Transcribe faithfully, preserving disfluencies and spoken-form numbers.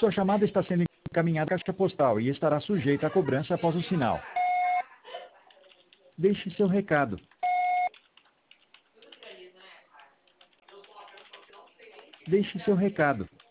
Sua chamada está sendo encaminhada à caixa postal e estará sujeita à cobrança após o sinal. Deixe seu recado. Deixe seu recado.